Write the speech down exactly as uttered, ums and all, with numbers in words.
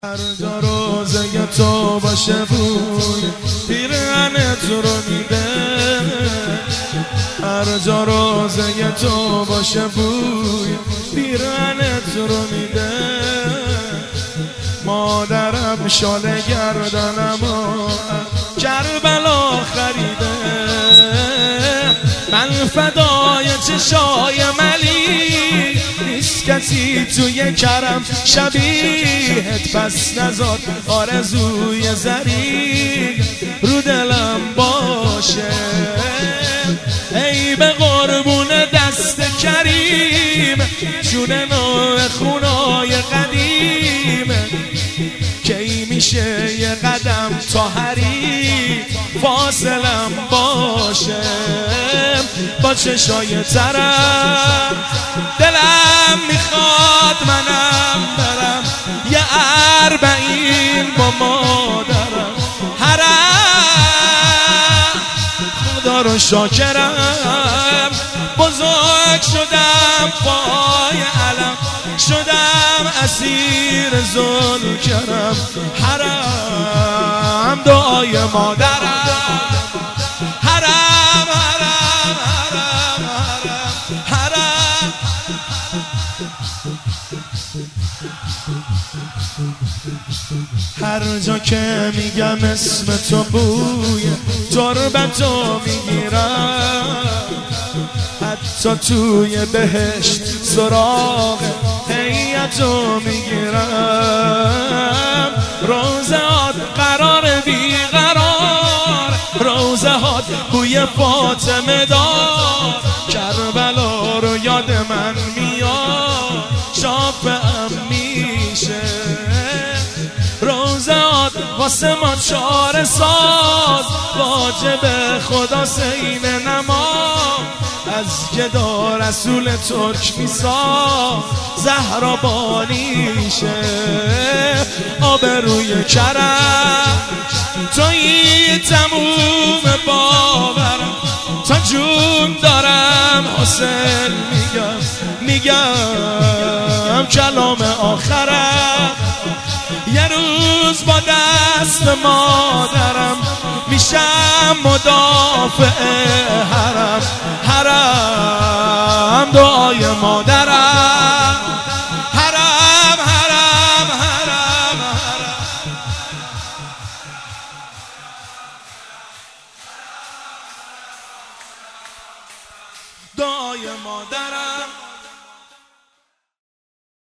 هر جا روزه تو باشه بوی پیرهنت رو میده. هر جا روزه تو باشه بوی پیرهنت رو میده. مادرم شال گردنمو کربلا خریده. من فدای چشای ملی نیست کسی توی کرم شبیهت، پس نزار آرزوی زری رو دلم باشه. ای به قربون دست کریم جون نوع خونای قدیم. کی میشه یه قدم تا هری فاصلم باشه. با چشای ترم دلم میخواد منم برم یه اربعین با مادرم. حرم خدا رو شاکرم، بزرگ شدم پای علم، شدم اسیر ظلم کرم. حرم دعای مادرم، حرم حرم حرم حرم حرم. هر جا که میگم اسم تو بوی تربتو میگیرم. حتی توی بهشت سراغ هیئتو میگیرم. روزهات قرار بیقرار، روزهات بوی فاطمه دار. کربلا رو یاد من میاد، شافعم میشه. روزهات واسه ما چاره ساز، واجب خدا سین نماز. از گدا رسول ترک میساز، زهرا بانیشه. آبروی کرم تویی تموم باورم، تا جون دارم حسین میگم میگم کلام آخرم. یه روز با دست مادرم میشم مدافع حرم. حرم دعای مادرم.